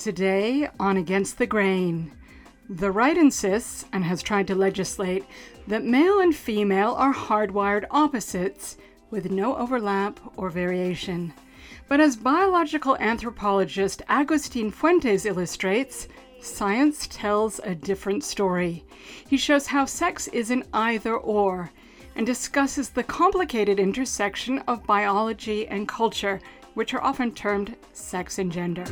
Today on Against the Grain, the right insists and has tried to legislate that male and female are hardwired opposites with no overlap or variation. But as biological anthropologist Agustin Fuentes illustrates, science tells a different story. He shows how sex isn't either or and discusses the complicated intersection of biology and culture, which are often termed sex and gender.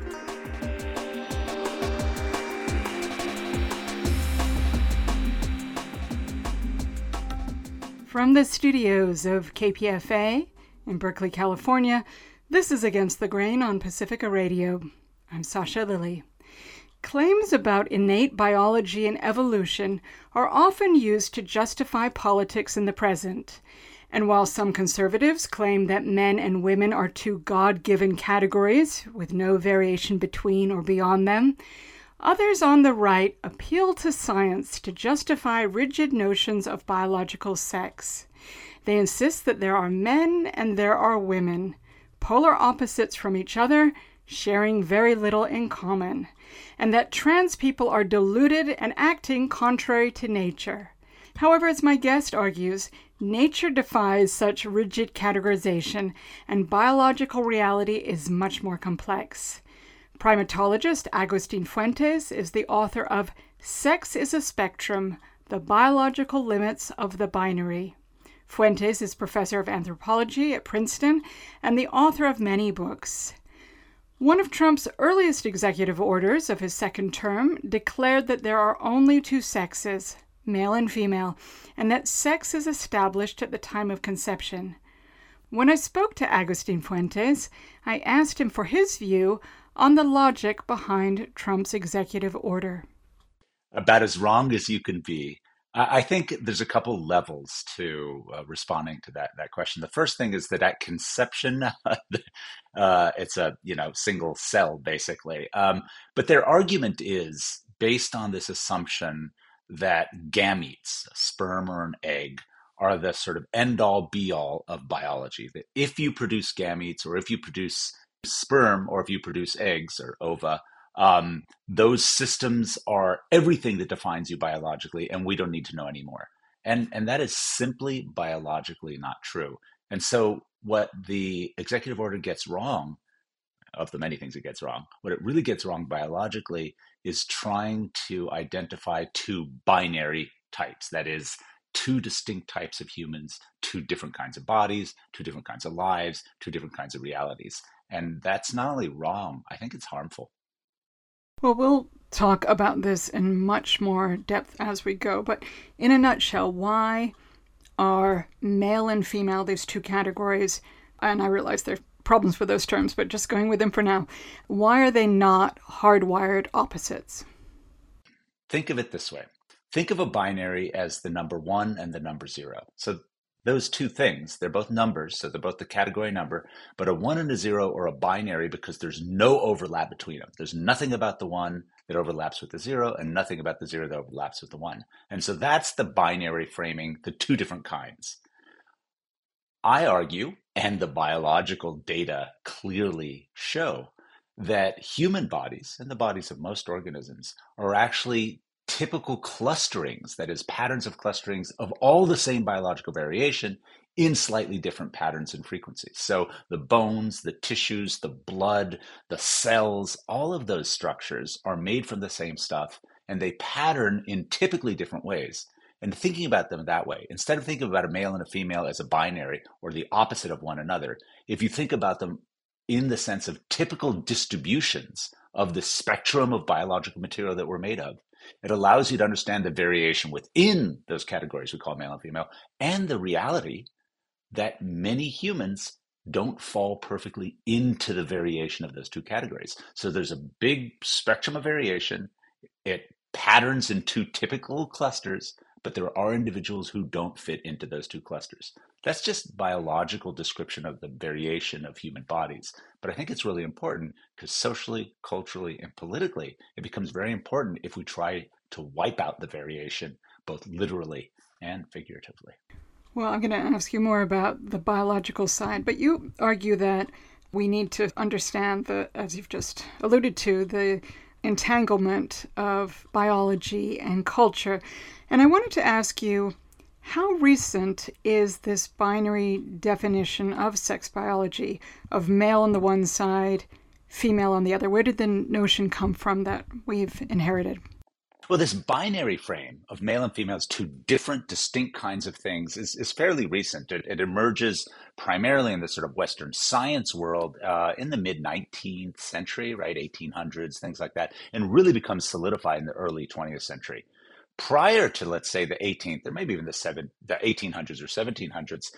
From the studios of KPFA in Berkeley, California, this is Against the Grain on Pacifica Radio. I'm Sasha Lilly. Claims about innate biology and evolution are often used to justify politics in the present. And while some conservatives claim that men and women are two God-given categories with no variation between or beyond them, others on the right appeal to science to justify rigid notions of biological sex. They insist that there are men and there are women, polar opposites from each other, sharing very little in common, and that trans people are deluded and acting contrary to nature. However, as my guest argues, nature defies such rigid categorization, and biological reality is much more complex. Primatologist Agustin Fuentes is the author of Sex is a Spectrum: The Biological Limits of the Binary. Fuentes is professor of anthropology at Princeton and the author of many books. One of Trump's earliest executive orders of his second term declared that there are only two sexes, male and female, and that sex is established at the time of conception. When I spoke to Agustin Fuentes, I asked him for his view on the logic behind Trump's executive order. About as wrong as you can be. I think there's a couple levels to responding to that question. The first thing is that at conception, it's a single cell basically. But their argument is based on this assumption that gametes, a sperm or an egg, are the sort of end-all be-all of biology. That if you produce gametes, or if you produce sperm, or if you produce eggs or ova, those systems are everything that defines you biologically, and we don't need to know anymore. And that is simply biologically not true. And so what the executive order gets wrong, of the many things it gets wrong, what it really gets wrong biologically is trying to identify two binary types. That is, two distinct types of humans, two different kinds of bodies, two different kinds of lives, two different kinds of realities. And that's not only wrong, I think it's harmful. Well, we'll talk about this in much more depth as we go, but in a nutshell, why are male and female, these two categories, and I realize there are problems with those terms, but just going with them for now, why are they not hardwired opposites? Think of it this way. Think of a binary as the number 1 and the number 0. So those two things, they're both numbers, so they're both the category number, but a 1 and a 0 are a binary because there's no overlap between them. There's nothing about the 1 that overlaps with the 0 and nothing about the 0 that overlaps with the 1. And so that's the binary framing, the two different kinds. I argue, and the biological data clearly show, that human bodies and the bodies of most organisms are actually typical clusterings, that is, patterns of clusterings of all the same biological variation in slightly different patterns and frequencies. So the bones, the tissues, the blood, the cells, all of those structures are made from the same stuff, and they pattern in typically different ways. And thinking about them that way, instead of thinking about a male and a female as a binary or the opposite of one another, if you think about them in the sense of typical distributions of the spectrum of biological material that we're made of, it allows you to understand the variation within those categories we call male and female, and the reality that many humans don't fall perfectly into the variation of those two categories. So there's a big spectrum of variation. It patterns in two typical clusters, but there are individuals who don't fit into those two clusters. That's just biological description of the variation of human bodies. But I think it's really important because socially, culturally, and politically, it becomes very important if we try to wipe out the variation, both literally and figuratively. Well, I'm going to ask you more about the biological side, but you argue that we need to understand as you've just alluded to, the entanglement of biology and culture. And I wanted to ask you, how recent is this binary definition of sex biology, of male on the one side, female on the other? Where did the notion come from that we've inherited? Well, this binary frame of male and female as two different, distinct kinds of things is fairly recent. It emerges primarily in the sort of Western science world in the mid-19th century, right, 1800s, things like that, and really becomes solidified in the early 20th century. Prior to, let's say, the 18th, or maybe even the 1800s or 1700s,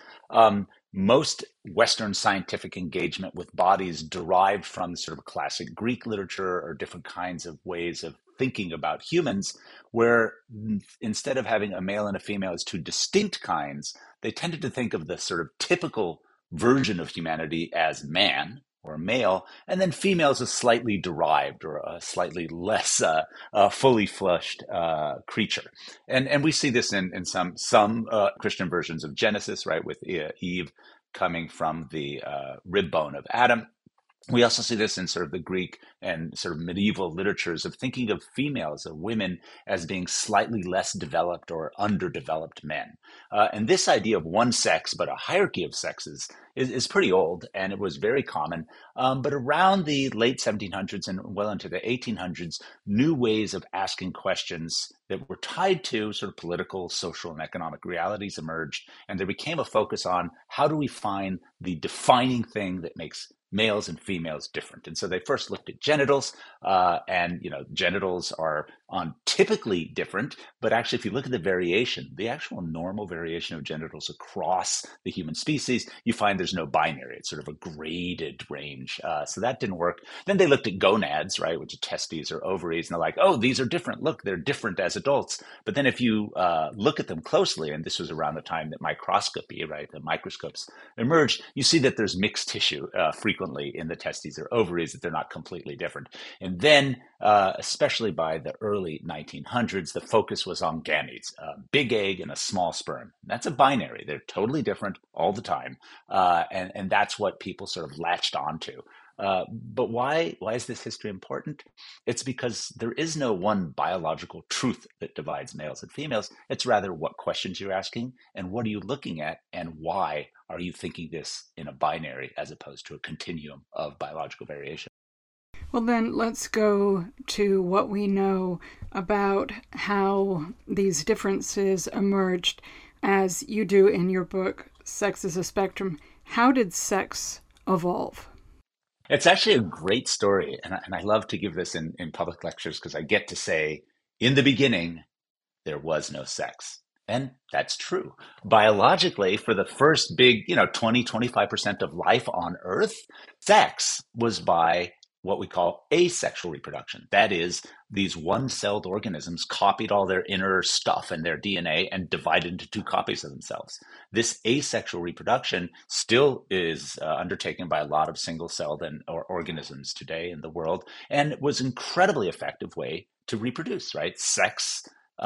most Western scientific engagement with bodies derived from sort of classic Greek literature or different kinds of ways of thinking about humans, where instead of having a male and a female as two distinct kinds, they tended to think of the sort of typical version of humanity as man or male, and then female as a slightly derived or a slightly less fully flushed creature. And we see this in some Christian versions of Genesis, right, with Eve coming from the rib bone of Adam. We also see this in sort of the Greek and sort of medieval literatures of thinking of females or women as being slightly less developed or underdeveloped men. And this idea of one sex, but a hierarchy of sexes is pretty old, and it was very common. But around the late 1700s and well into the 1800s, new ways of asking questions that were tied to sort of political, social, and economic realities emerged. And there became a focus on how do we find the defining thing that makes males and females different. And so they first looked at genitals, and genitals are typically different, but actually if you look at the variation, the actual normal variation of genitals across the human species, you find there's no binary. It's sort of a graded range. So that didn't work. Then they looked at gonads, right, which are testes or ovaries, and they're like, oh, these are different. Look, they're different as adults. But then if you look at them closely, and this was around the time that microscopy, right, the microscopes emerged, you see that there's mixed tissue frequently in the testes or ovaries, that they're not completely different. And then, especially by the early 1900s, the focus was on gametes, a big egg and a small sperm. That's a binary. They're totally different all the time. And that's what people sort of latched onto. But why is this history important? It's because there is no one biological truth that divides males and females. It's rather what questions you're asking and what are you looking at and why are you thinking this in a binary as opposed to a continuum of biological variation. Well, then let's go to what we know about how these differences emerged, as you do in your book, Sex is a Spectrum. How did sex evolve? It's actually a great story, and I love to give this in public lectures because I get to say, in the beginning, there was no sex. And that's true. Biologically, for the first big, 20, 25% of life on Earth, sex was by what we call asexual reproduction. That is, these one-celled organisms copied all their inner stuff and their DNA and divided into two copies of themselves. This asexual reproduction still is undertaken by a lot of single-celled organisms today in the world, and was an incredibly effective way to reproduce, right? Sex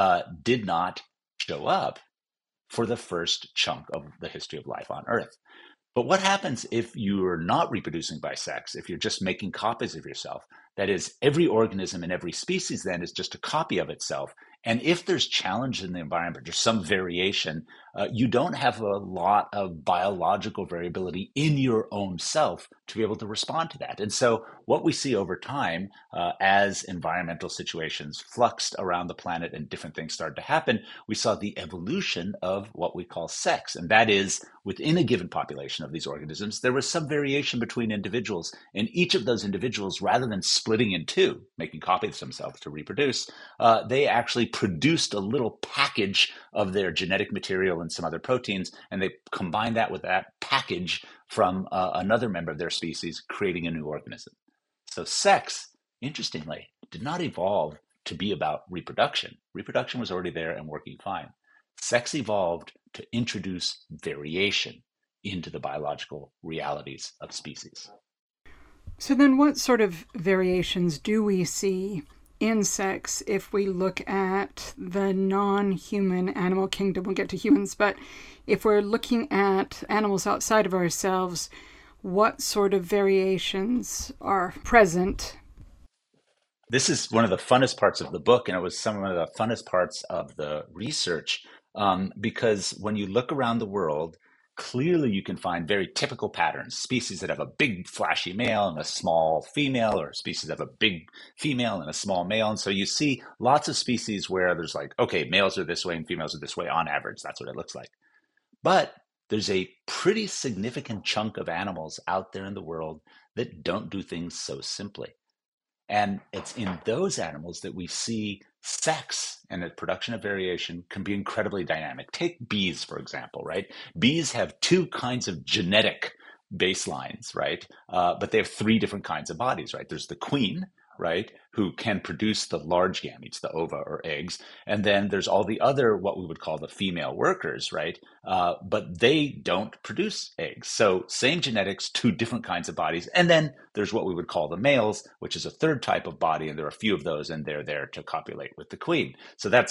did not show up for the first chunk of the history of life on Earth. But what happens if you're not reproducing by sex, if you're just making copies of yourself? That is, every organism in every species then is just a copy of itself. And if there's challenge in the environment, there's some variation, you don't have a lot of biological variability in your own self to be able to respond to that. And so what we see over time, as environmental situations fluxed around the planet and different things started to happen, we saw the evolution of what we call sex. And that is, within a given population of these organisms, there was some variation between individuals. And each of those individuals, rather than splitting in two, making copies of themselves to reproduce, they actually produced a little package of their genetic material and some other proteins, and they combined that with that package from another member of their species, creating a new organism. So sex, interestingly, did not evolve to be about reproduction. Reproduction was already there and working fine. Sex evolved to introduce variation into the biological realities of species. So then what sort of variations do we see in sex if we look at the non-human animal kingdom? We'll get to humans, but if we're looking at animals outside of ourselves, what sort of variations are present? This is one of the funnest parts of the book, and it was some of the funnest parts of the research, because when you look around the world, clearly you can find very typical patterns. Species that have a big, flashy male and a small female, or species that have a big female and a small male. And so you see lots of species where there's like, okay, males are this way and females are this way on average. That's what it looks like. But there's a pretty significant chunk of animals out there in the world that don't do things so simply. And it's in those animals that we see sex and the production of variation can be incredibly dynamic. Take bees, for example, right? Bees have two kinds of genetic baselines, right? But they have three different kinds of bodies, right? There's the queen, right, who can produce the large gametes, the ova or eggs. And then there's all the other, what we would call the female workers, right? But they don't produce eggs. So same genetics, two different kinds of bodies. And then there's what we would call the males, which is a third type of body. And there are a few of those, and they're there to copulate with the queen. So that's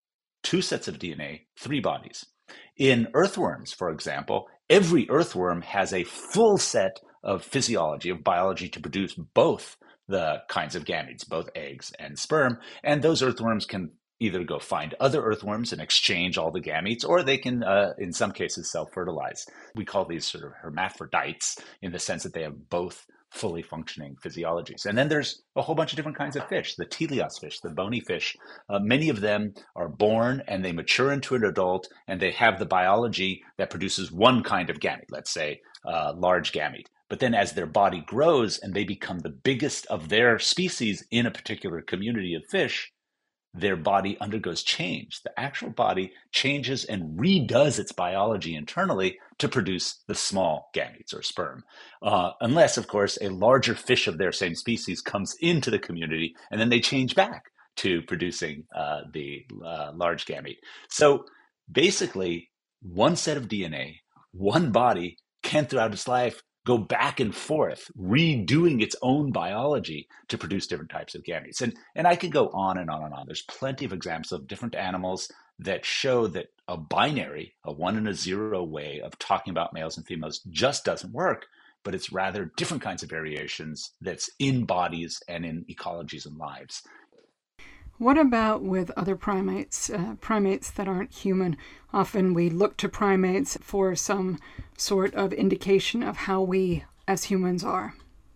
two sets of DNA, three bodies. In earthworms, for example, every earthworm has a full set of physiology, of biology to produce both the kinds of gametes, both eggs and sperm. And those earthworms can either go find other earthworms and exchange all the gametes, or they can, in some cases, self-fertilize. We call these sort of hermaphrodites in the sense that they have both fully functioning physiologies. And then there's a whole bunch of different kinds of fish, the teleost fish, the bony fish. Many of them are born and they mature into an adult, and they have the biology that produces one kind of gamete, let's say large gamete. But then as their body grows and they become the biggest of their species in a particular community of fish, their body undergoes change. The actual body changes and redoes its biology internally to produce the small gametes or sperm. Unless, of course, a larger fish of their same species comes into the community, and then they change back to producing the large gamete. So basically, one set of DNA, one body can throughout its life go back and forth, redoing its own biology to produce different types of gametes. And I could go on and on and on. There's plenty of examples of different animals that show that a binary, a 1 and a 0 way of talking about males and females just doesn't work, but it's rather different kinds of variations that's in bodies and in ecologies and lives. What about with other primates, primates that aren't human? Often we look to primates for some sort of indication of how we as humans are.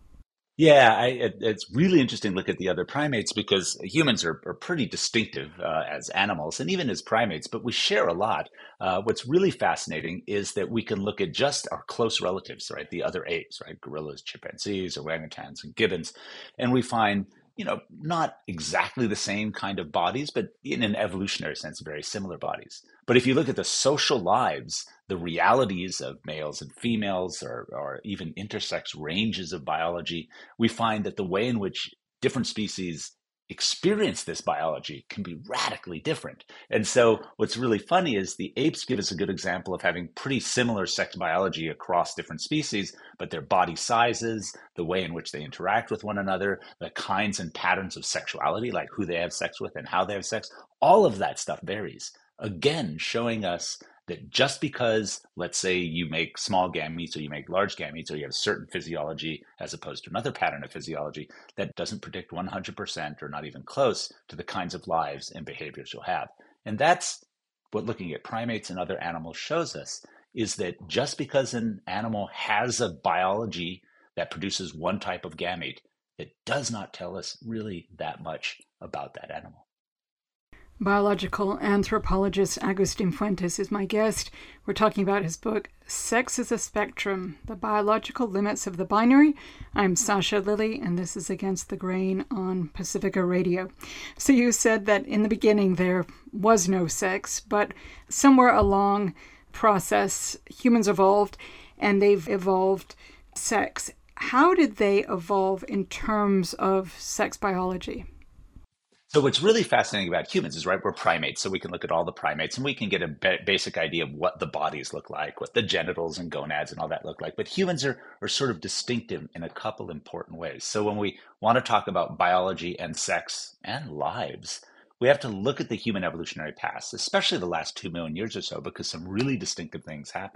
Yeah, it's really interesting to look at the other primates because humans are pretty distinctive as animals and even as primates, but we share a lot. What's really fascinating is that we can look at just our close relatives, right? The other apes, right? Gorillas, chimpanzees, orangutans, and gibbons. And we find, not exactly the same kind of bodies, but in an evolutionary sense, very similar bodies. But if you look at the social lives, the realities of males and females, or even intersex ranges of biology, we find that the way in which different species experience this biology can be radically different. And so what's really funny is the apes give us a good example of having pretty similar sex biology across different species, but their body sizes, the way in which they interact with one another, the kinds and patterns of sexuality, like who they have sex with and how they have sex, all of that stuff varies. Again, showing us that just because, let's say, you make small gametes or you make large gametes or you have a certain physiology as opposed to another pattern of physiology, that doesn't predict 100% or not even close to the kinds of lives and behaviors you'll have. And that's what looking at primates and other animals shows us, is that just because an animal has a biology that produces one type of gamete, it does not tell us really that much about that animal. Biological anthropologist Agustin Fuentes is my guest. We're talking about his book, Sex is a Spectrum, The Biological Limits of the Binary. I'm Sasha Lilley, and this is Against the Grain on Pacifica Radio. So you said that in the beginning there was no sex, but somewhere along process, humans evolved, and they've evolved sex. How did they evolve in terms of sex biology? So what's really fascinating about humans is, right, we're primates, so we can look at all the primates and we can get a basic idea of what the bodies look like, what the genitals and gonads and all that look like. But humans are sort of distinctive in a couple important ways. So when we want to talk about biology and sex and lives, we have to look at the human evolutionary past, especially the last 2 million years or so, because some really distinctive things happen.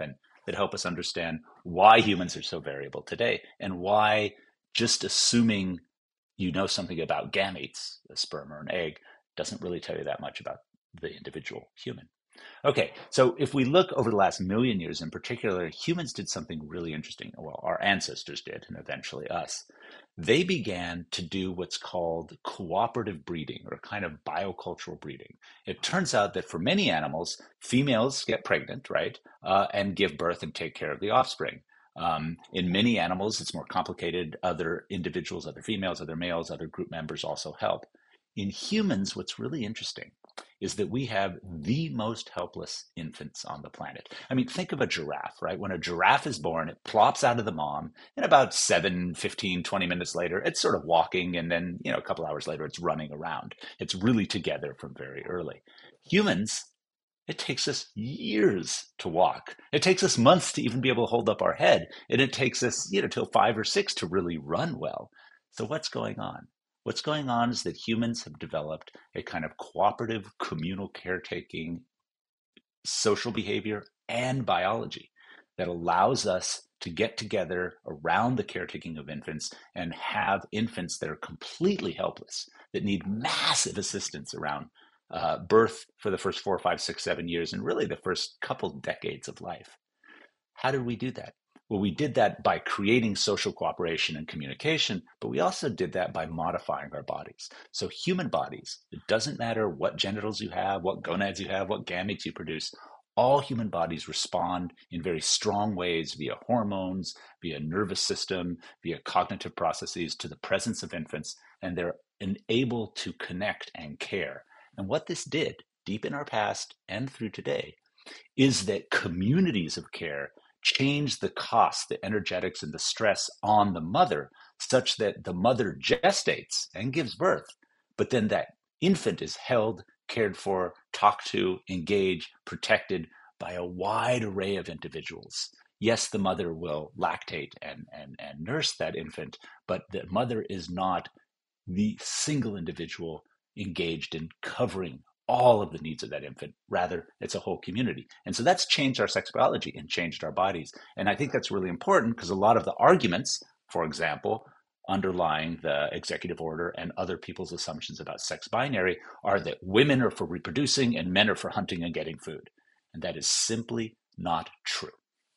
that help us understand why humans are so variable today and why just assuming you know something about gametes, a sperm or an egg, doesn't really tell you that much about the individual human. Okay, so if we look over the last million years in particular, humans did something really interesting. Well, our ancestors did, and eventually us. They began to do what's called cooperative breeding or kind of biocultural breeding. It turns out that for many animals, females get pregnant, right, and give birth and take care of the offspring. In many animals, it's more complicated. Other individuals, other females, other males, other group members also help. In humans, what's really interesting is that we have the most helpless infants on the planet. I mean, think of a giraffe, right? When a giraffe is born, it plops out of the mom, and about 7, 15, 20 minutes later, it's sort of walking, and then, a couple hours later, it's running around. It's really together from very early. Humans, it takes us years to walk. It takes us months to even be able to hold up our head, and it takes us, till 5 or 6 to really run well. So what's going on? What's going on is that humans have developed a kind of cooperative, communal caretaking, social behavior, and biology that allows us to get together around the caretaking of infants and have infants that are completely helpless, that need massive assistance around birth for the first 4, 5, 6, 7 years, and really the first couple decades of life. How did we do that? Well, we did that by creating social cooperation and communication, but we also did that by modifying our bodies. So human bodies, it doesn't matter what genitals you have, what gonads you have, what gametes you produce, all human bodies respond in very strong ways via hormones, via nervous system, via cognitive processes to the presence of infants, and they're able to connect and care. And what this did, deep in our past and through today, is that communities of care change the cost, the energetics, and the stress on the mother, such that the mother gestates and gives birth, but then that infant is held, cared for, talked to, engaged, protected by a wide array of individuals. Yes, the mother will lactate and nurse that infant, but the mother is not the single individual engaged in covering all of the needs of that infant. Rather, it's a whole community. And so that's changed our sex biology and changed our bodies. And I think that's really important because a lot of the arguments, for example, underlying the executive order and other people's assumptions about sex binary are that women are for reproducing and men are for hunting and getting food. And that is simply not true.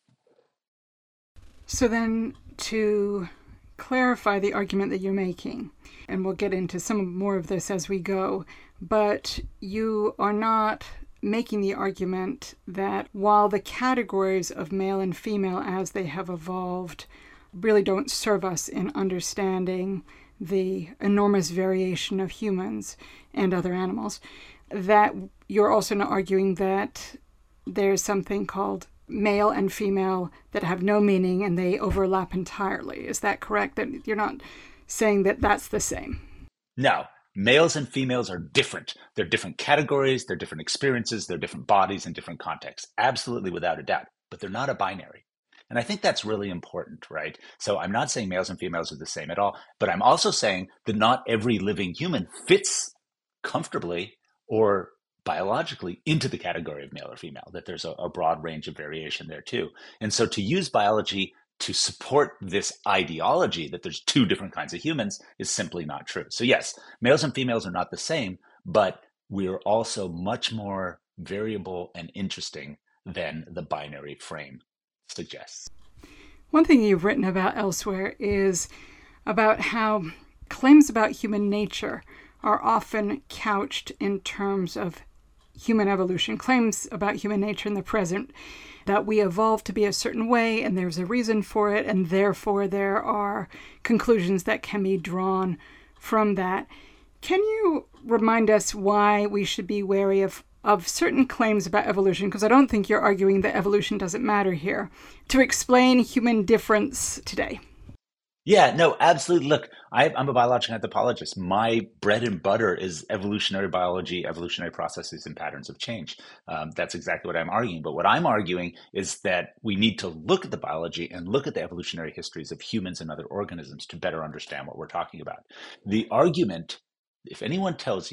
So then, to clarify the argument that you're making, and we'll get into some more of this as we go, but you are not making the argument that while the categories of male and female as they have evolved really don't serve us in understanding the enormous variation of humans and other animals, that you're also not arguing that there's something called male and female that have no meaning and they overlap entirely. Is that correct? That you're not saying that that's the same? No. Males and females are different. They're different categories, they're different experiences, they're different bodies and different contexts. Absolutely, without a doubt. But they're not a binary. And I think that's really important, right? So I'm not saying males and females are the same at all, but I'm also saying that not every living human fits comfortably or biologically into the category of male or female, that there's a broad range of variation there too. And so to use biology to support this ideology that there's two different kinds of humans is simply not true. So yes, males and females are not the same, but we're also much more variable and interesting than the binary frame suggests. One thing you've written about elsewhere is about how claims about human nature are often couched in terms of human evolution, claims about human nature in the present, that we evolved to be a certain way and there's a reason for it, and therefore there are conclusions that can be drawn from that. Can you remind us why we should be wary of certain claims about evolution? Because I don't think you're arguing that evolution doesn't matter here, to explain human difference today. Yeah, no, absolutely. Look, I'm a biological anthropologist. My bread and butter is evolutionary biology, evolutionary processes, and patterns of change. That's exactly what I'm arguing. But what I'm arguing is that we need to look at the biology and look at the evolutionary histories of humans and other organisms to better understand what we're talking about. The argument, if anyone tells you,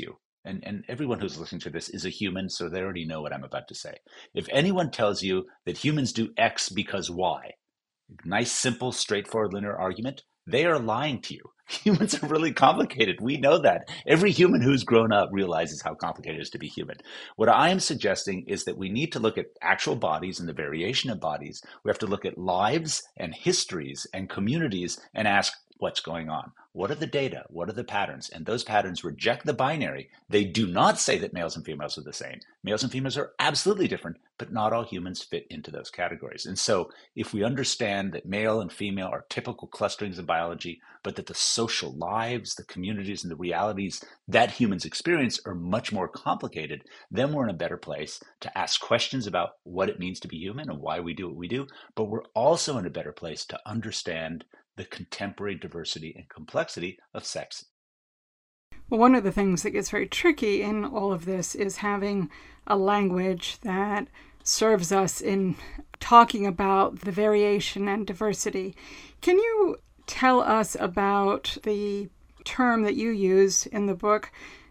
and everyone who's listening to this is a human, so they already know what I'm about to say. If anyone tells you that humans do X because Y, nice, simple, straightforward linear argument, they are lying to you. Humans are really complicated. We know that. Every human who's grown up realizes how complicated it is to be human. What I am suggesting is that we need to look at actual bodies and the variation of bodies. We have to look at lives and histories and communities and ask, what's going on? What are the data? What are the patterns? And those patterns reject the binary. They do not say that males and females are the same. Males and females are absolutely different, but not all humans fit into those categories. And so if we understand that male and female are typical clusterings of biology, but that the social lives, the communities, and the realities that humans experience are much more complicated, then we're in a better place to ask questions about what it means to be human and why we do what we do. But we're also in a better place to understand the contemporary diversity and complexity of sex. Well, one of the things that gets very tricky in all of this is having a language that serves us in talking about the variation and diversity. Can you tell us about the term that you use in the book,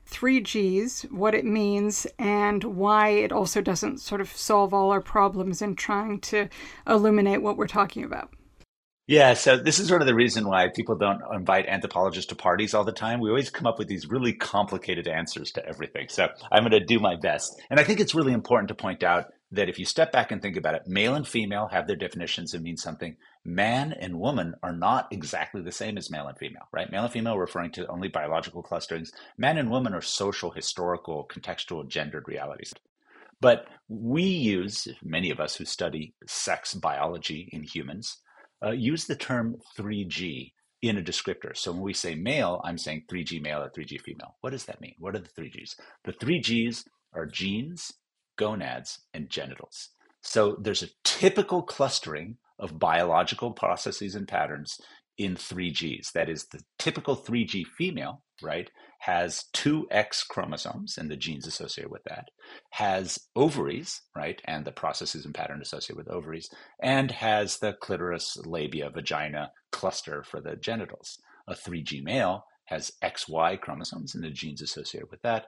3Gs, what it means, and why it also doesn't sort of solve all our problems in trying to illuminate what we're talking about? Yeah, so this is sort of the reason why people don't invite anthropologists to parties all the time. We always come up with these really complicated answers to everything. So I'm going to do my best. And I think it's really important to point out that if you step back and think about it, male and female have their definitions and mean something. Man and woman are not exactly the same as male and female, right? Male and female are referring to only biological clusterings. Man and woman are social, historical, contextual, gendered realities. But we use, many of us who study sex biology in humans, use the term 3G in a descriptor. So when we say male, I'm saying 3G male or 3G female. What does that mean? What are the 3Gs? The 3Gs are genes, gonads, and genitals. So there's a typical clustering of biological processes and patterns in 3Gs. That is, the typical 3G female, right, has two X chromosomes and the genes associated with that, has ovaries, right, and the processes and pattern associated with ovaries, and has the clitoris, labia, vagina cluster for the genitals. A 3G male has XY chromosomes and the genes associated with that,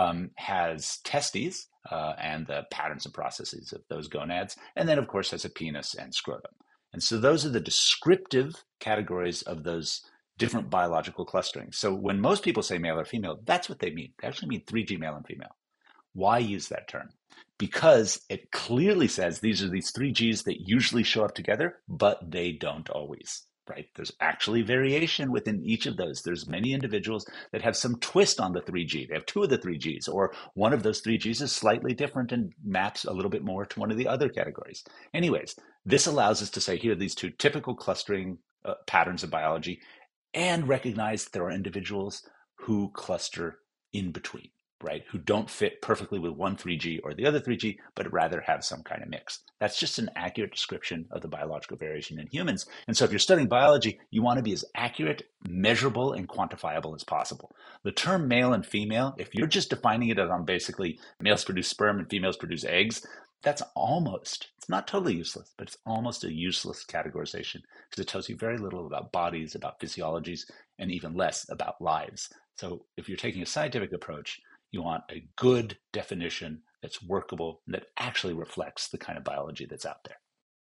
has testes and the patterns and processes of those gonads, and then, of course, has a penis and scrotum. And so those are the descriptive categories of those different biological clusterings. So when most people say male or female, that's what they mean. They actually mean 3G male and female. Why use that term? Because it clearly says these are these 3Gs that usually show up together, but they don't always, right? There's actually variation within each of those. There's many individuals that have some twist on the 3G. They have two of the 3Gs, or one of those 3Gs is slightly different and maps a little bit more to one of the other categories. Anyways, this allows us to say here are these two typical clustering patterns of biology and recognize that there are individuals who cluster in between, right? Who don't fit perfectly with one 3G or the other 3G, but rather have some kind of mix. That's just an accurate description of the biological variation in humans. And so if you're studying biology, you want to be as accurate, measurable, and quantifiable as possible. The term male and female, if you're just defining it as on basically males produce sperm and females produce eggs, that's almost, it's not totally useless, but it's almost a useless categorization because it tells you very little about bodies, about physiologies, and even less about lives. So if you're taking a scientific approach, you want a good definition that's workable, that actually reflects the kind of biology that's out there.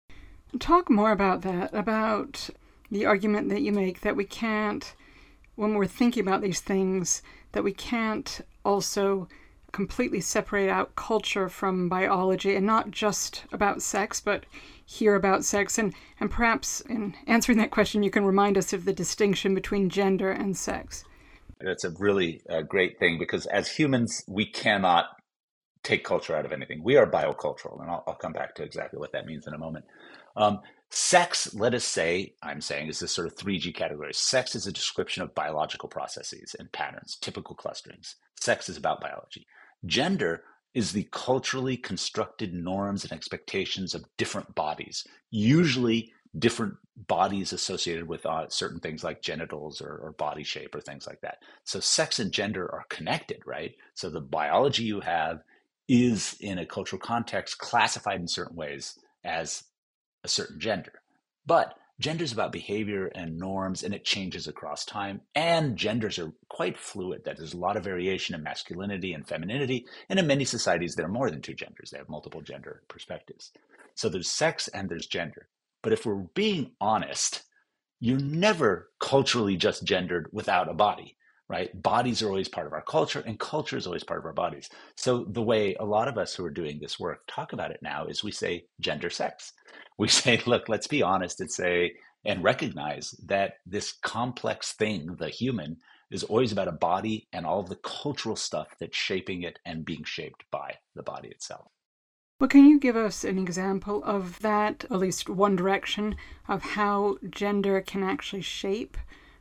Talk more about that, about the argument that you make that we can't, when we're thinking about these things, that we can't also completely separate out culture from biology and not just about sex, but hear about sex. And perhaps in answering that question, you can remind us of the distinction between gender and sex. That's a really great thing because as humans, we cannot take culture out of anything. We are biocultural, and I'll come back to exactly what that means in a moment. Sex, let us say, I'm saying, is this sort of 3G category. Sex is a description of biological processes and patterns, typical clusterings. Sex is about biology. Gender is the culturally constructed norms and expectations of different bodies, usually different bodies associated with certain things like genitals or body shape or things like that. So sex and gender are connected, right? So the biology you have is in a cultural context classified in certain ways as a certain gender. But Gender is about behavior and norms, and it changes across time. And genders are quite fluid. That there's a lot of variation in masculinity and femininity. And in many societies, there are more than two genders. They have multiple gender perspectives. So there's sex and there's gender. But if we're being honest, you're never culturally just gendered without a body, right? Bodies are always part of our culture, and culture is always part of our bodies. So the way a lot of us who are doing this work talk about it now is we say gender sex. We say, look, let's be honest and say and recognize that this complex thing, the human, is always about a body and all of the cultural stuff that's shaping it and being shaped by the body itself. Well, can you give us an example of that, at least one direction, of how gender can actually shape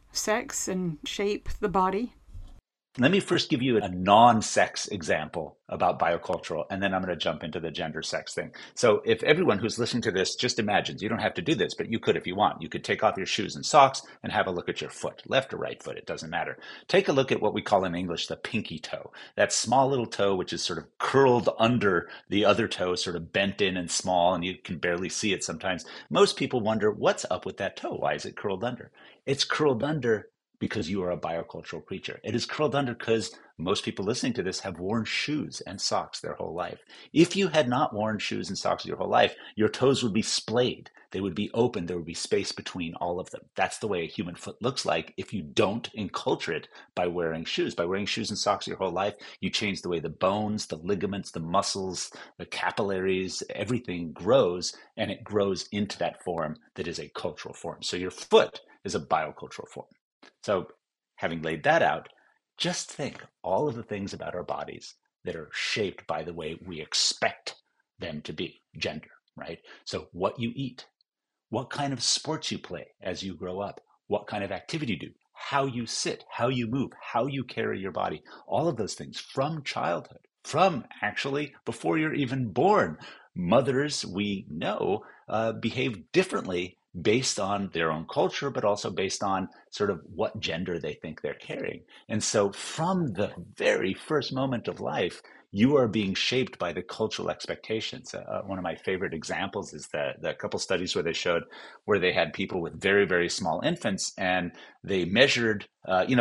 sex and shape the body? Let me first give you a non-sex example about biocultural, and then I'm going to jump into the gender sex thing. So if everyone who's listening to this just imagines, you don't have to do this, but you could if you want. You could take off your shoes and socks and have a look at your foot, left or right foot, it doesn't matter. Take a look at what we call in English the pinky toe, that small little toe which is sort of curled under the other toe, sort of bent in and small, and you can barely see it sometimes. Most people wonder, what's up with that toe? Why is it curled under? It's curled under because you are a biocultural creature. It is curled under because most people listening to this have worn shoes and socks their whole life. If you had not worn shoes and socks your whole life, your toes would be splayed. They would be open. There would be space between all of them. That's the way a human foot looks like if you don't enculture it by wearing shoes. By wearing shoes and socks your whole life, you change the way the bones, the ligaments, the muscles, the capillaries, everything grows, and it grows into that form that is a cultural form. So your foot is a biocultural form. So having laid that out, just think all of the things about our bodies that are shaped by the way we expect them to be, gender, right? So what you eat, what kind of sports you play as you grow up, what kind of activity you do, how you sit, how you move, how you carry your body, all of those things from childhood, from actually before you're even born. Mothers, we know, behave differently based on their own culture, but also based on sort of what gender they think they're carrying. And so from the very first moment of life, you are being shaped by the cultural expectations. One of my favorite examples is the couple studies where they showed where they had people with very, very small infants, and they measured,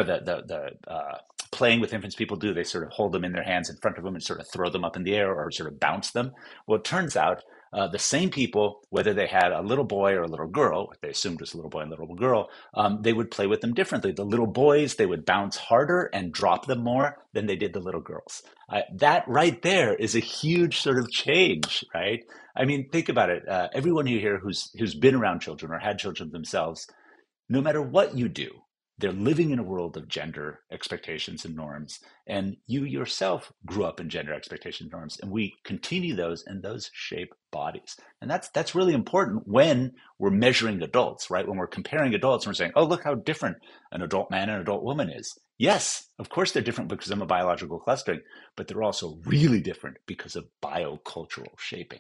the playing with infants people do. They sort of hold them in their hands in front of them and sort of throw them up in the air or sort of bounce them. Well, it turns out the same people, whether they had a little boy or a little girl, what they assumed was a little boy and a little girl, they would play with them differently. The little boys, they would bounce harder and drop them more than they did the little girls. That right there is a huge sort of change, right? I mean, think about it. Everyone here who's been around children or had children themselves, no matter what you do, they're living in a world of gender expectations and norms. And you yourself grew up in gender expectations and norms, and we continue those, and those shape bodies. And that's really important when we're measuring adults, right? When we're comparing adults and we're saying, oh, look how different an adult man and an adult woman is. Yes, of course they're different because of a biological clustering, but they're also really different because of biocultural shaping.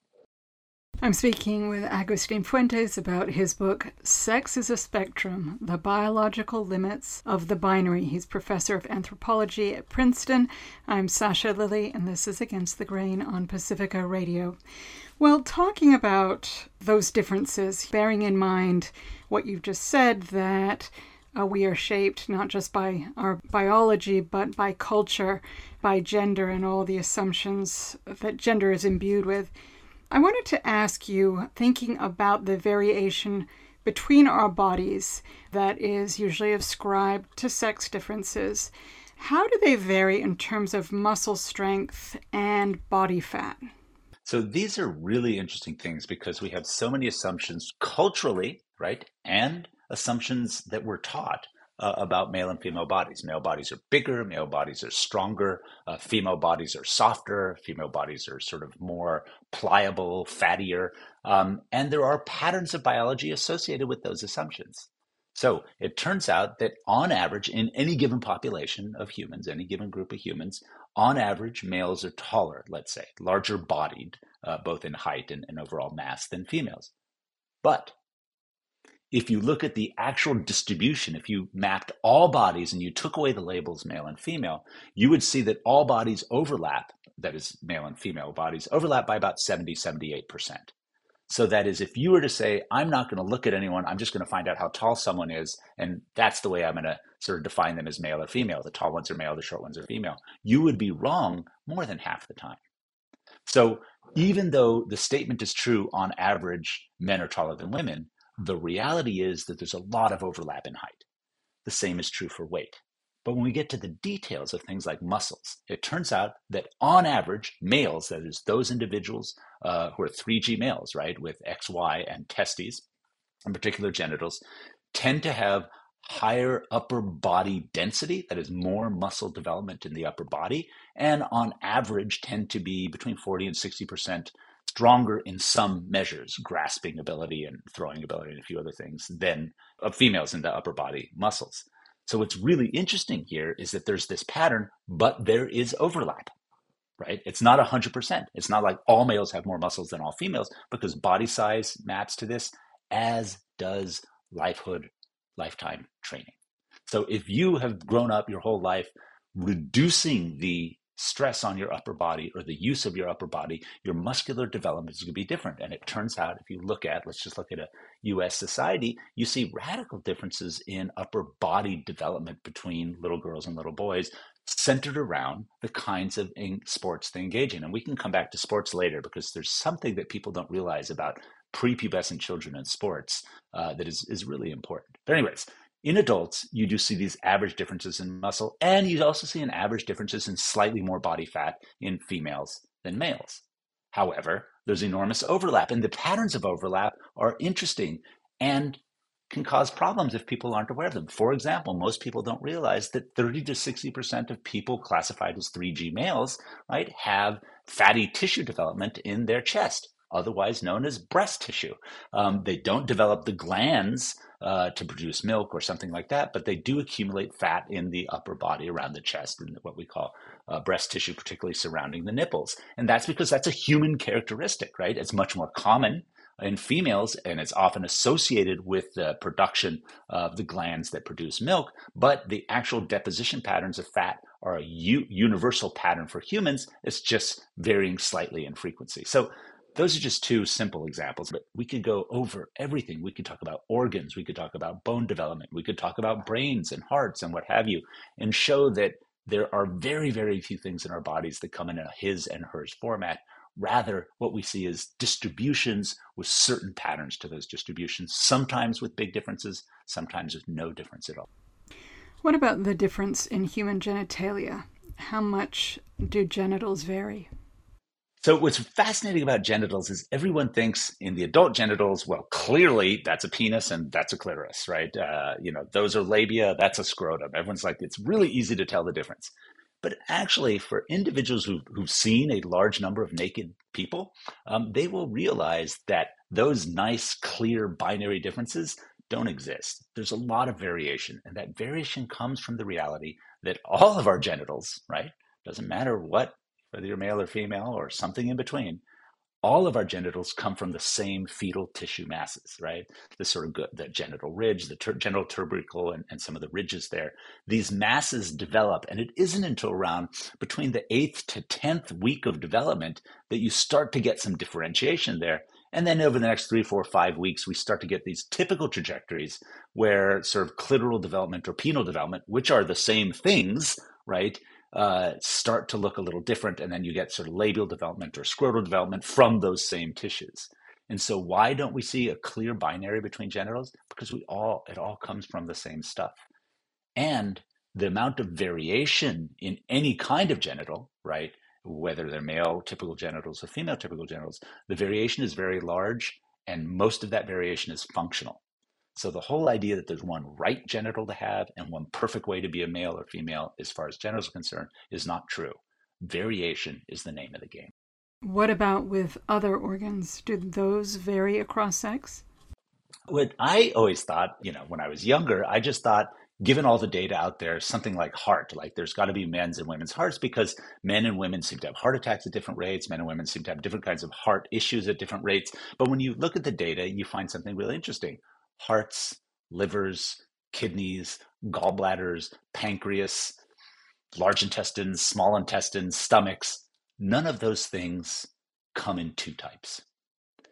I'm speaking with Agustin Fuentes about his book, Sex is a Spectrum, The Biological Limits of the Binary. He's professor of anthropology at Princeton. I'm Sasha Lilley, and this is Against the Grain on Pacifica Radio. Well, talking about those differences, bearing in mind what you've just said, that we are shaped not just by our biology, but by culture, by gender, and all the assumptions that gender is imbued with. I wanted to ask you, thinking about the variation between our bodies that is usually ascribed to sex differences, how do they vary in terms of muscle strength and body fat? So these are really interesting things because we have so many assumptions culturally, right? And assumptions that we're taught about male and female bodies. Male bodies are bigger, male bodies are stronger, female bodies are softer, female bodies are sort of more pliable, fattier. And there are patterns of biology associated with those assumptions. So it turns out that on average, in any given population of humans, any given group of humans, on average, males are taller, let's say, larger bodied, both in height and overall mass than females. But if you look at the actual distribution, if you mapped all bodies and you took away the labels male and female, you would see that all bodies overlap, that is male and female bodies, overlap by about 70, 78%. So that is, if you were to say, I'm not going to look at anyone, I'm just going to find out how tall someone is, and that's the way I'm going to sort of define them as male or female. The tall ones are male, the short ones are female. You would be wrong more than half the time. So even though the statement is true, on average, men are taller than women, the reality is that there's a lot of overlap in height. The same is true for weight. But when we get to the details of things like muscles, it turns out that on average, males, that is, those individuals who are 3G males, right, with XY and testes, in particular genitals, tend to have higher upper body density, that is, more muscle development in the upper body, and on average tend to be between 40 and 60% stronger in some measures, grasping ability and throwing ability and a few other things, than females in the upper body muscles. So what's really interesting here is that there's this pattern, but there is overlap, right? It's not 100%. It's not like all males have more muscles than all females, because body size maps to this, as does lifetime training. So if you have grown up your whole life reducing the stress on your upper body or the use of your upper body, your muscular development is going to be different. And it turns out, if you look at, let's just look at a US society, you see radical differences in upper body development between little girls and little boys, centered around the kinds of sports they engage in. And we can come back to sports later, because there's something that people don't realize about prepubescent children in sports that is really important. But anyways, in adults, you do see these average differences in muscle, and you also see an average differences in slightly more body fat in females than males. However, there's enormous overlap, and the patterns of overlap are interesting and can cause problems if people aren't aware of them. For example, most people don't realize that 30 to 60% of people classified as 3G males, right, have fatty tissue development in their chest, otherwise known as breast tissue. They don't develop the glands to produce milk or something like that, but they do accumulate fat in the upper body around the chest, and what we call breast tissue, particularly surrounding the nipples. And that's because that's a human characteristic, right? It's much more common in females, and it's often associated with the production of the glands that produce milk, but the actual deposition patterns of fat are a universal pattern for humans. It's just varying slightly in frequency. So those are just two simple examples, but we could go over everything. We could talk about organs, we could talk about bone development, we could talk about brains and hearts and what have you, and show that there are very, very few things in our bodies that come in a his and hers format. Rather, what we see is distributions with certain patterns to those distributions, sometimes with big differences, sometimes with no difference at all. What about the difference in human genitalia? How much do genitals vary? So what's fascinating about genitals is everyone thinks in the adult genitals, well, clearly that's a penis and that's a clitoris, right? Those are labia, that's a scrotum. Everyone's like, it's really easy to tell the difference. But actually, for individuals who've seen a large number of naked people, they will realize that those nice, clear binary differences don't exist. There's a lot of variation, and that variation comes from the reality that all of our genitals, right? Doesn't matter whether you're male or female or something in between, all of our genitals come from the same fetal tissue masses, right? The genital ridge, the genital tubercle, and some of the ridges there. These masses develop, and it isn't until around between the 8th to 10th week of development that you start to get some differentiation there. And then over the next 3, 4, 5 weeks, we start to get these typical trajectories where sort of clitoral development or penile development, which are the same things, right, start to look a little different, and then you get sort of labial development or scrotal development from those same tissues. And so why don't we see a clear binary between genitals? Because it all comes from the same stuff. And the amount of variation in any kind of genital, right, whether they're male typical genitals or female typical genitals, the variation is very large, and most of that variation is functional. So the whole idea that there's one right genital to have and one perfect way to be a male or female as far as genitals are concerned is not true. Variation is the name of the game. What about with other organs? Do those vary across sex? What I always thought, when I was younger, I just thought, given all the data out there, something like heart, like there's got to be men's and women's hearts, because men and women seem to have heart attacks at different rates. Men and women seem to have different kinds of heart issues at different rates. But when you look at the data, you find something really interesting. Hearts, livers, kidneys, gallbladders, pancreas, large intestines, small intestines, stomachs, none of those things come in two types.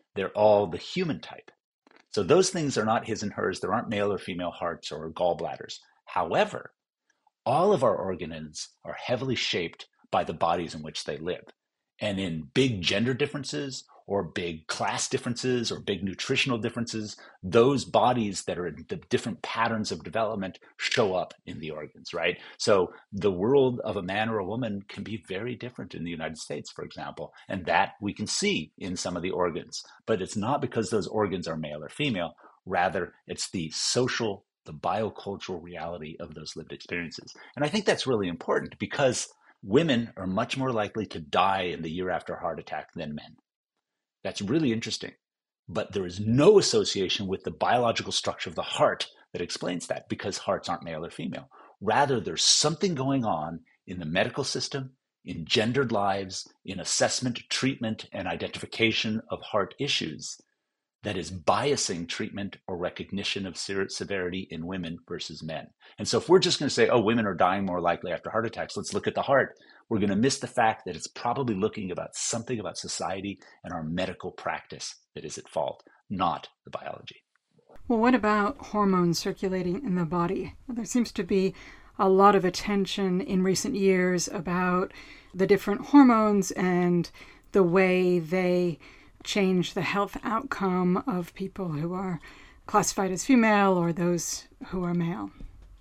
they're all the human type. So those things are not his and hers. There aren't male or female hearts or gallbladders. However, all of our organs are heavily shaped by the bodies in which they live. And in big gender differences or big class differences or big nutritional differences, those bodies that are in the different patterns of development show up in the organs, right? So the world of a man or a woman can be very different in the United States, for example, and that we can see in some of the organs. But it's not because those organs are male or female. Rather, it's the social, the biocultural reality of those lived experiences. And I think that's really important because women are much more likely to die in the year after a heart attack than men. That's really interesting. But there is no association with the biological structure of the heart that explains that because hearts aren't male or female. Rather, there's something going on in the medical system, in gendered lives, in assessment, treatment, and identification of heart issues that is biasing treatment or recognition of severity in women versus men. And so if we're just going to say, oh, women are dying more likely after heart attacks, let's look at the heart, we're going to miss the fact that it's probably looking about something about society and our medical practice that is at fault, not the biology. Well, what about hormones circulating in the body? There seems to be a lot of attention in recent years about the different hormones and the way they change the health outcome of people who are classified as female or those who are male.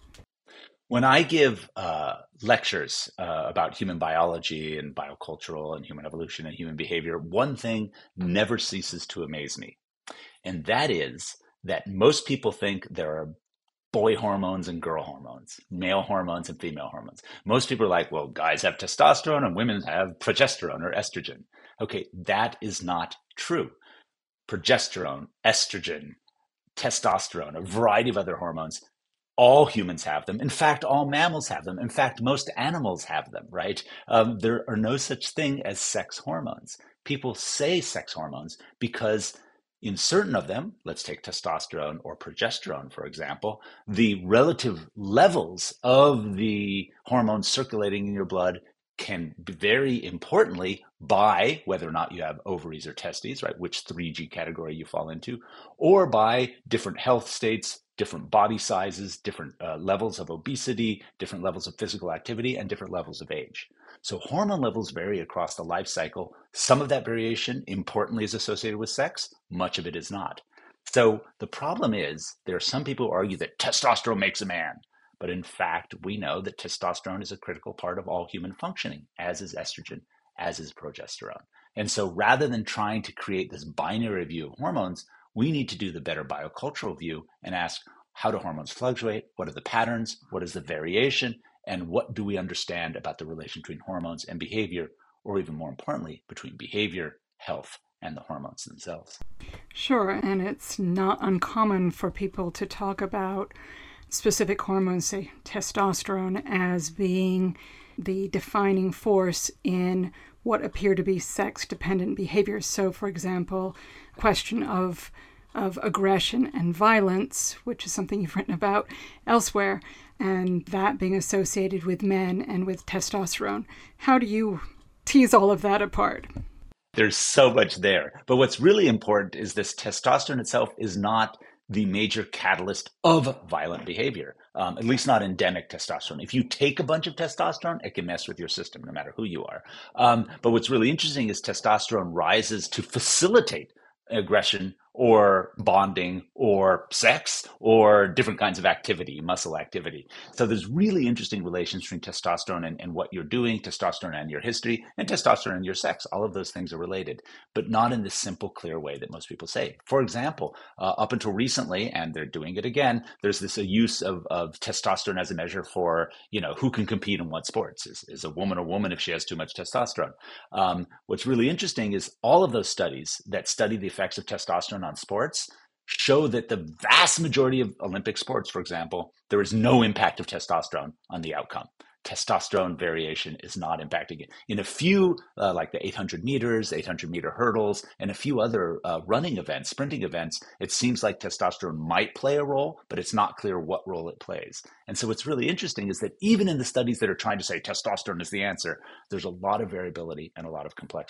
When I give lectures about human biology and biocultural and human evolution and human behavior, one thing never ceases to amaze me. And that is that most people think there are boy hormones and girl hormones, male hormones and female hormones. Most people are like, well, guys have testosterone and women have progesterone or estrogen. Okay, that is not true. Progesterone, estrogen, testosterone, a variety of other hormones, all humans have them. In fact, all mammals have them. In fact, most animals have them, right? There are no such thing as sex hormones. People say sex hormones because in certain of them, let's take testosterone or progesterone, for example, the relative levels of the hormones circulating in your blood can vary importantly by whether or not you have ovaries or testes, right, which 3G category you fall into, or by different health states, different body sizes, different levels of obesity, different levels of physical activity, and different levels of age. So hormone levels vary across the life cycle. Some of that variation, importantly, is associated with sex. Much of it is not. So the problem is there are some people who argue that testosterone makes a man. But in fact, we know that testosterone is a critical part of all human functioning, as is estrogen, as is progesterone. And so rather than trying to create this binary view of hormones, we need to do the better biocultural view and ask, how do hormones fluctuate? What are the patterns? What is the variation? And what do we understand about the relation between hormones and behavior, or even more importantly, between behavior, health, and the hormones themselves? Sure, and it's not uncommon for people to talk about specific hormones, say testosterone, as being the defining force in what appear to be sex-dependent behaviors. So, for example, question of aggression and violence, which is something you've written about elsewhere, and that being associated with men and with testosterone. How do you tease all of that apart? There's so much there. But what's really important is this testosterone itself is not the major catalyst of violent behavior, at least not endemic testosterone. If you take a bunch of testosterone, it can mess with your system, no matter who you are. But what's really interesting is testosterone rises to facilitate aggression or bonding or sex or different kinds of activity, muscle activity. So there's really interesting relations between testosterone and what you're doing, testosterone and your history, and testosterone and your sex. All of those things are related, but not in this simple, clear way that most people say. For example, up until recently, and they're doing it again, there's this use of testosterone as a measure for, who can compete in what sports. Is a woman a woman if she has too much testosterone? What's really interesting is all of those studies that study the effects of testosterone on sports show that the vast majority of Olympic sports, for example, there is no impact of testosterone on the outcome. Testosterone variation is not impacting it. In a few, like the 800 meters, 800-meter hurdles, and a few other running events, sprinting events, it seems like testosterone might play a role, but it's not clear what role it plays. And so what's really interesting is that even in the studies that are trying to say testosterone is the answer, there's a lot of variability and a lot of complexity.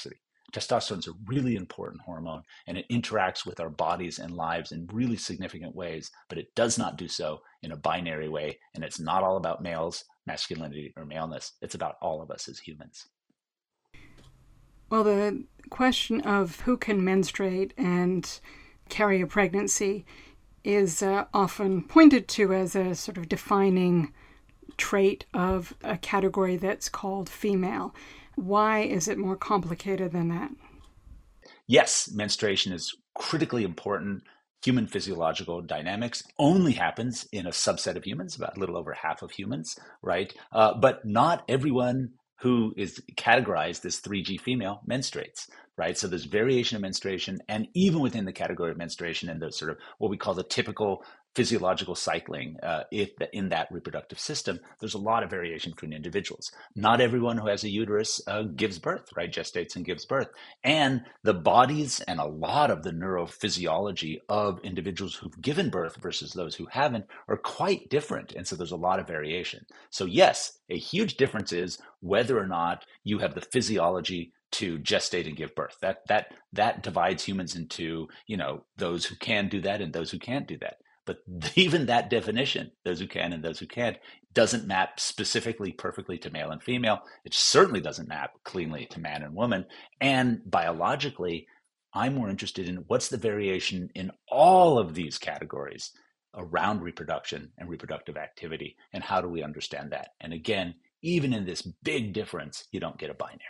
Testosterone is a really important hormone, and it interacts with our bodies and lives in really significant ways, but it does not do so in a binary way. And it's not all about males, masculinity, or maleness. It's about all of us as humans. Well, the question of who can menstruate and carry a pregnancy is often pointed to as a sort of defining trait of a category that's called female. Why is it more complicated than that? Yes, menstruation is critically important. Human physiological dynamics only happens in a subset of humans, about a little over half of humans, right? But not everyone who is categorized as 3G female menstruates, right? So there's variation of menstruation, and even within the category of menstruation and the sort of what we call the typical physiological cycling, in that reproductive system, there's a lot of variation between individuals. Not everyone who has a uterus gives birth, right? Gestates and gives birth. And the bodies and a lot of the neurophysiology of individuals who've given birth versus those who haven't are quite different. And so there's a lot of variation. So yes, a huge difference is whether or not you have the physiology to gestate and give birth. That divides humans into, those who can do that and those who can't do that. But even that definition, those who can and those who can't, doesn't map specifically perfectly to male and female. It certainly doesn't map cleanly to man and woman. And biologically, I'm more interested in what's the variation in all of these categories around reproduction and reproductive activity, and how do we understand that? And again, even in this big difference, you don't get a binary.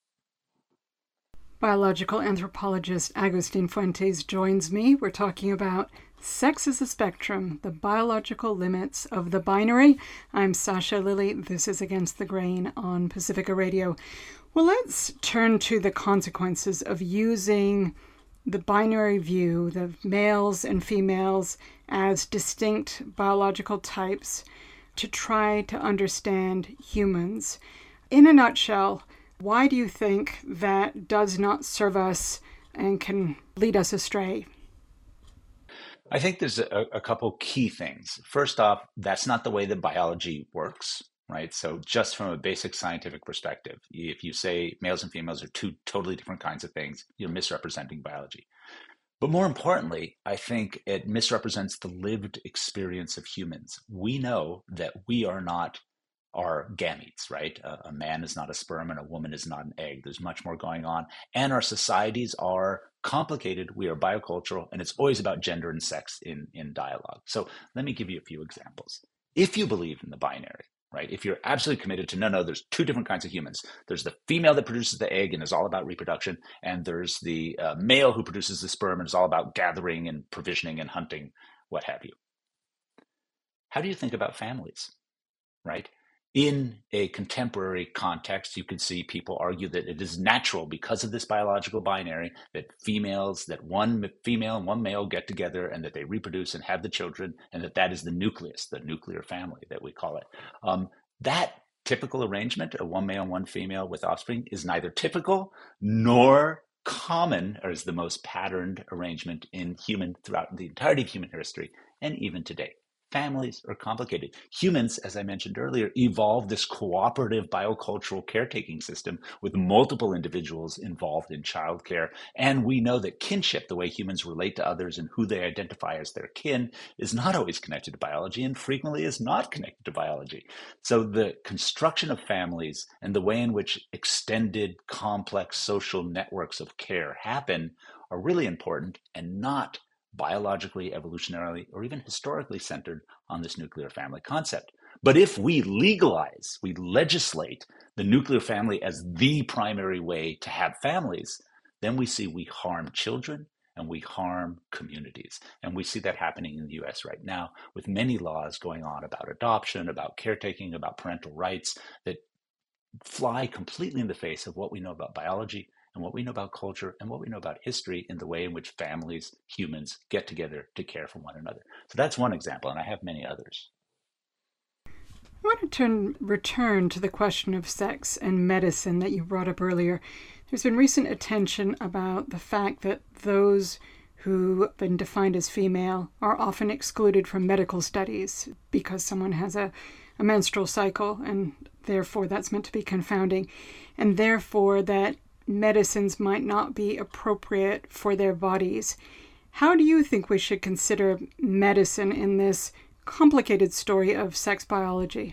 Biological anthropologist Agustin Fuentes joins me. We're talking about Sex is a Spectrum, the biological limits of the binary. I'm Sasha Lilley. This is Against the Grain on Pacifica Radio. Well, let's turn to the consequences of using the binary view, the males and females as distinct biological types, to try to understand humans. In a nutshell, why do you think that does not serve us and can lead us astray? I think there's a couple key things. First off, that's not the way that biology works, right? So just from a basic scientific perspective, if you say males and females are two totally different kinds of things, you're misrepresenting biology. But more importantly, I think it misrepresents the lived experience of humans. We know that we are not our gametes, right? A man is not a sperm and a woman is not an egg. There's much more going on. And our societies are complicated. We are biocultural, and it's always about gender and sex in dialogue. So let me give you a few examples. If you believe in the binary, right? If you're absolutely committed to, no, there's two different kinds of humans. There's the female that produces the egg and is all about reproduction, and there's the male who produces the sperm and is all about gathering and provisioning and hunting, what have you. How do you think about families, right? In a contemporary context, you could see people argue that it is natural because of this biological binary that one female and one male get together and that they reproduce and have the children, and that is the nucleus, the nuclear family that we call it. That typical arrangement of one male and one female with offspring is neither typical nor common, or is the most patterned arrangement throughout the entirety of human history, and even today. Families are complicated. Humans, as I mentioned earlier, evolved this cooperative biocultural caretaking system with multiple individuals involved in childcare. And we know that kinship, the way humans relate to others and who they identify as their kin, is not always connected to biology and frequently is not connected to biology. So the construction of families and the way in which extended, complex social networks of care happen are really important and not biologically, evolutionarily, or even historically centered on this nuclear family concept. But if we legislate the nuclear family as the primary way to have families, then we see we harm children and we harm communities. And we see that happening in the US right now with many laws going on about adoption, about caretaking, about parental rights that fly completely in the face of what we know about biology and what we know about culture and what we know about history in the way in which families, humans, get together to care for one another. So that's one example, and I have many others. I want to return to the question of sex and medicine that you brought up earlier. There's been recent attention about the fact that those who have been defined as female are often excluded from medical studies because someone has a menstrual cycle, and therefore that's meant to be confounding, and therefore that medicines might not be appropriate for their bodies. How do you think we should consider medicine in this complicated story of sex biology?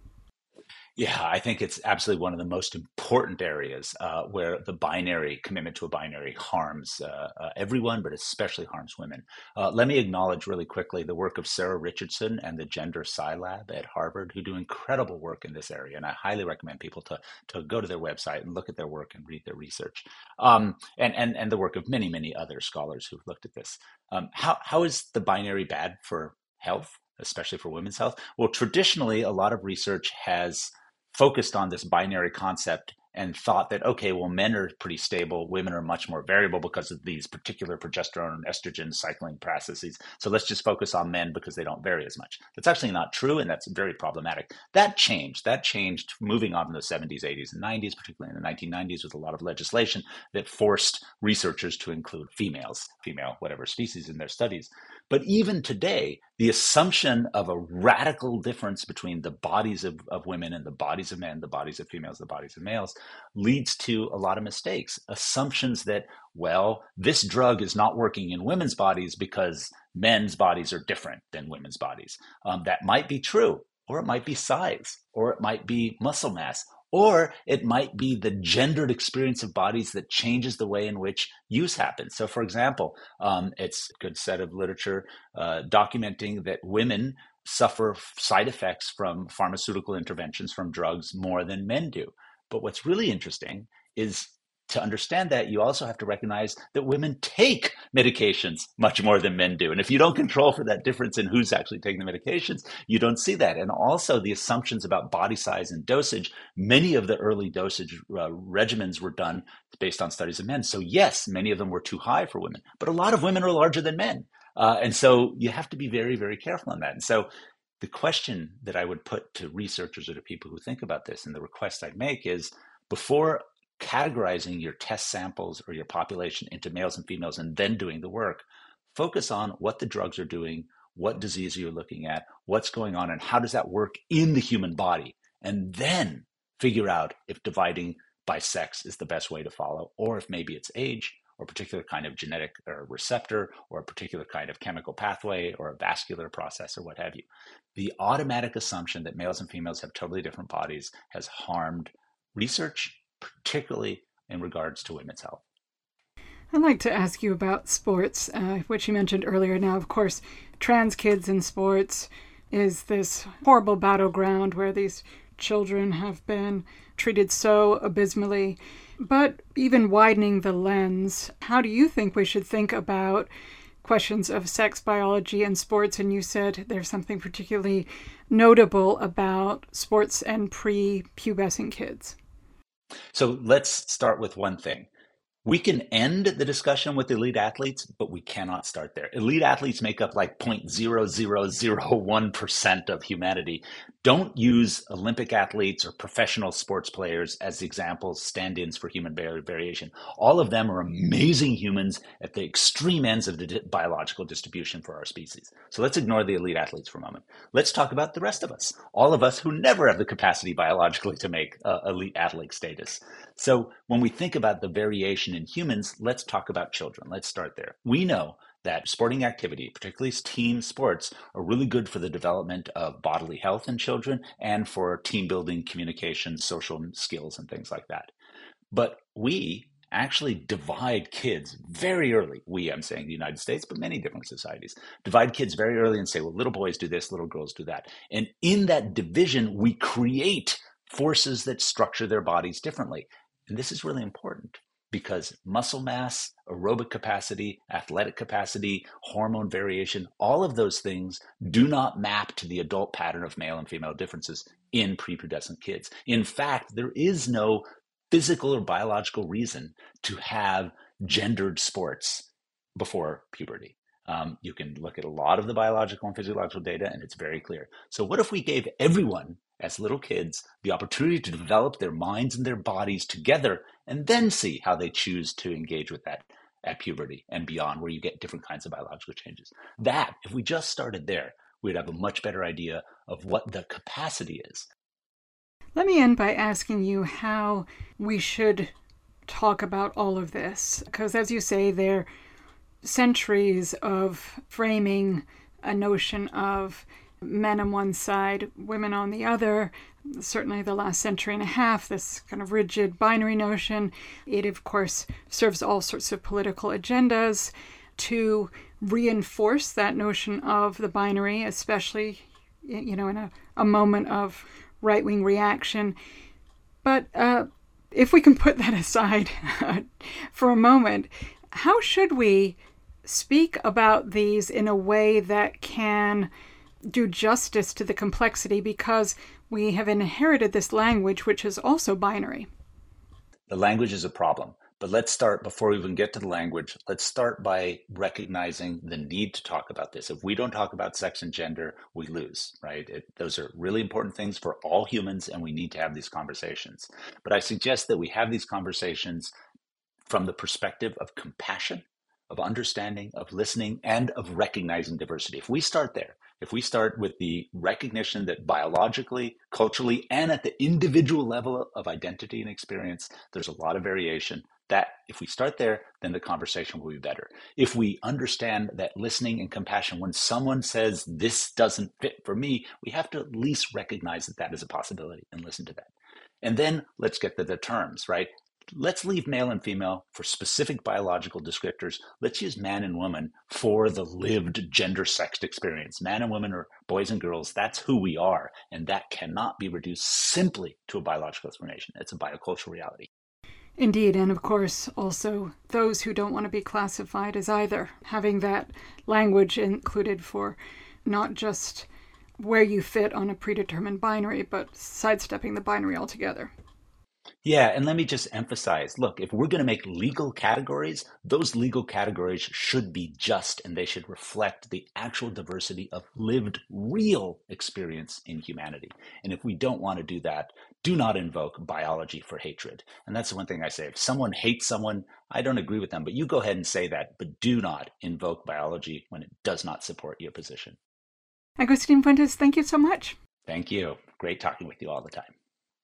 Yeah, I think it's absolutely one of the most important areas where the binary commitment to a binary harms everyone, but especially harms women. Let me acknowledge really quickly the work of Sarah Richardson and the Gender Sci Lab at Harvard, who do incredible work in this area. And I highly recommend people to go to their website and look at their work and read their research. And the work of many, many other scholars who've looked at this. How is the binary bad for health, especially for women's health? Well, traditionally, a lot of research has focused on this binary concept and thought that, okay, well, men are pretty stable, women are much more variable because of these particular progesterone and estrogen cycling processes. So let's just focus on men because they don't vary as much. That's actually not true, and that's very problematic. That changed moving on in the 70s, 80s, and 90s, particularly in the 1990s, with a lot of legislation that forced researchers to include female, whatever species in their studies. But even today, the assumption of a radical difference between the bodies of women and the bodies of men, the bodies of females, the bodies of males, leads to a lot of mistakes. Assumptions that, well, this drug is not working in women's bodies because men's bodies are different than women's bodies. That might be true, or it might be size, or it might be muscle mass, or it might be the gendered experience of bodies that changes the way in which use happens. So, for example, it's a good set of literature documenting that women suffer side effects from pharmaceutical interventions from drugs more than men do. But what's really interesting is to understand that you also have to recognize that women take medications much more than men do. And if you don't control for that difference in who's actually taking the medications, you don't see that. And also the assumptions about body size and dosage, many of the early dosage regimens were done based on studies of men. So yes, many of them were too high for women, but a lot of women are larger than men. And so you have to be very, very careful on that. And so the question that I would put to researchers or to people who think about this, and the request I'd make is, before categorizing your test samples or your population into males and females and then doing the work, focus on what the drugs are doing, what disease you're looking at, what's going on, and how does that work in the human body, and then figure out if dividing by sex is the best way to follow, or if maybe it's age, or a particular kind of genetic or receptor, or a particular kind of chemical pathway, or a vascular process, or what have you. The automatic assumption that males and females have totally different bodies has harmed research, particularly in regards to women's health. I'd like to ask you about sports, which you mentioned earlier. Now, of course, trans kids in sports is this horrible battleground where these children have been treated so abysmally. But even widening the lens, how do you think we should think about questions of sex biology and sports? And you said there's something particularly notable about sports and pre-pubescent kids. So let's start with one thing. We can end the discussion with elite athletes, but we cannot start there. Elite athletes make up like 0.0001% of humanity. Don't use Olympic athletes or professional sports players as examples, stand-ins for human variation. All of them are amazing humans at the extreme ends of the biological distribution for our species. So let's ignore the elite athletes for a moment. Let's talk about the rest of us, all of us who never have the capacity biologically to make elite athlete status. So when we think about the variation in humans, let's talk about children. Let's start there. We know that sporting activity, particularly team sports, are really good for the development of bodily health in children and for team building, communication, social skills, and things like that. But we actually divide kids very early. I'm saying the United States, but many different societies divide kids very early and say, well, little boys do this, little girls do that. And in that division, we create forces that structure their bodies differently. And this is really important because muscle mass, aerobic capacity, athletic capacity, hormone variation, all of those things do not map to the adult pattern of male and female differences in prepubescent kids. In fact, there is no physical or biological reason to have gendered sports before puberty. You can look at a lot of the biological and physiological data, and it's very clear. So what if we gave everyone, as little kids, the opportunity to develop their minds and their bodies together, and then see how they choose to engage with that at puberty and beyond, where you get different kinds of biological changes? That, if we just started there, we'd have a much better idea of what the capacity is. Let me end by asking you how we should talk about all of this? Because as you say, there are centuries of framing a notion of men on one side, women on the other. Certainly the last century and a half, this kind of rigid binary notion. It, of course, serves all sorts of political agendas to reinforce that notion of the binary, especially, in a moment of right-wing reaction. But if we can put that aside for a moment, how should we speak about these in a way that can do justice to the complexity, because we have inherited this language which is also binary? The language is a problem. But let's start, before we even get to the language, let's start by recognizing the need to talk about this. If we don't talk about sex and gender, we lose, right? Those are really important things for all humans, and we need to have these conversations. But I suggest that we have these conversations from the perspective of compassion, of understanding, of listening, and of recognizing diversity. If we start there, if we start with the recognition that biologically, culturally, and at the individual level of identity and experience, there's a lot of variation, that if we start there, then the conversation will be better. If we understand that listening and compassion, when someone says, this doesn't fit for me, we have to at least recognize that that is a possibility and listen to that. And then let's get to the terms, right? Let's leave male and female for specific biological descriptors. Let's use man and woman for the lived gender-sexed experience. Man and woman, or boys and girls, that's who we are. And that cannot be reduced simply to a biological explanation. It's a biocultural reality. Indeed, and of course, also those who don't want to be classified as either, having that language included for not just where you fit on a predetermined binary, but sidestepping the binary altogether. Yeah, and let me just emphasize, look, if we're going to make legal categories, those legal categories should be just, and they should reflect the actual diversity of lived, real experience in humanity. And if we don't want to do that, do not invoke biology for hatred. And that's the one thing I say. If someone hates someone, I don't agree with them, but you go ahead and say that, but do not invoke biology when it does not support your position. Agustin Fuentes, thank you so much. Thank you. Great talking with you all the time.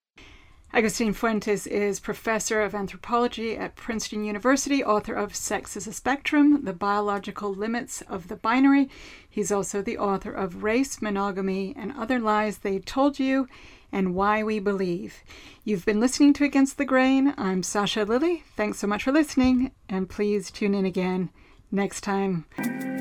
Agustin Fuentes is professor of anthropology at Princeton University, author of Sex as a Spectrum, The Biological Limits of the Binary. He's also the author of Race, Monogamy, and Other Lies They Told You, and Why We Believe. You've been listening to Against the Grain. I'm Sasha Lilley. Thanks so much for listening, and please tune in again next time.